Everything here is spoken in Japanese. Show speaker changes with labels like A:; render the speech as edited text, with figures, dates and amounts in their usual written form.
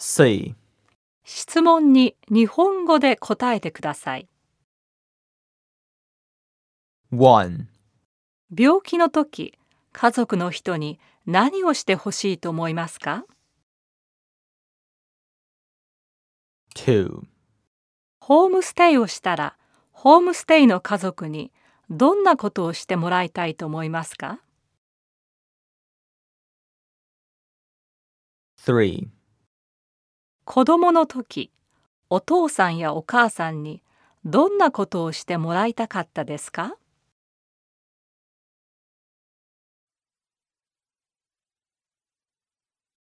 A: C.
B: 質問に日本語で答えてください。
A: 1.
B: 病気の時、家族の人に何をしてほしいと思いますか？
A: 2.
B: ホームステイをしたら、ホームステイの家族にどんなことをしてもらいたいと思いますか？
A: 3.
B: 子供の時、お父さんやお母さんにどんなことをしてもらいたかったですか？